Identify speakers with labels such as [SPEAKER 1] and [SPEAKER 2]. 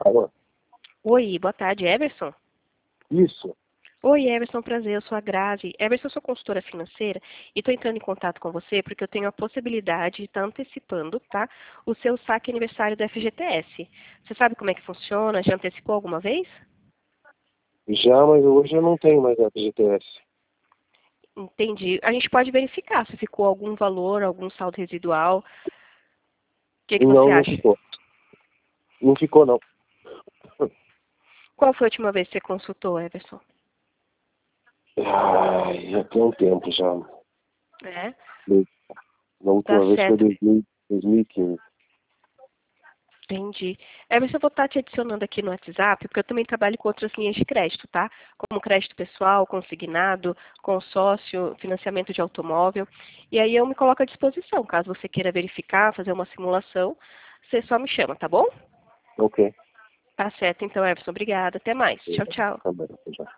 [SPEAKER 1] Alô?
[SPEAKER 2] Oi, boa tarde, Everson.
[SPEAKER 1] Isso.
[SPEAKER 2] Oi, Everson, prazer, eu sou a Grazi. Everson, eu sou consultora financeira e estou entrando em contato com você porque eu tenho a possibilidade de estar antecipando, tá, o seu saque aniversário do FGTS. Você sabe como é que funciona? Já antecipou alguma vez?
[SPEAKER 1] Já, mas hoje eu não tenho mais FGTS.
[SPEAKER 2] Entendi. A gente pode verificar se ficou algum valor, algum saldo residual. O que você
[SPEAKER 1] Não, não
[SPEAKER 2] acha?
[SPEAKER 1] ficou. Não ficou, não.
[SPEAKER 2] Qual foi a última vez que você consultou, Everson?
[SPEAKER 1] Ai, já tem um tempo já.
[SPEAKER 2] É?
[SPEAKER 1] Na
[SPEAKER 2] Tá
[SPEAKER 1] última vez foi
[SPEAKER 2] certo.
[SPEAKER 1] 2015.
[SPEAKER 2] Entendi. Everson, eu vou estar te adicionando aqui no WhatsApp, porque eu também trabalho com outras linhas de crédito, tá? Como crédito pessoal, consignado, consórcio, financiamento de automóvel. E aí eu me coloco à disposição. Caso você queira verificar, fazer uma simulação, você só me chama, tá bom?
[SPEAKER 1] Ok.
[SPEAKER 2] Tá certo, então, Everson. Obrigada. Até mais. Tchau, tchau.
[SPEAKER 1] Tá bem, já.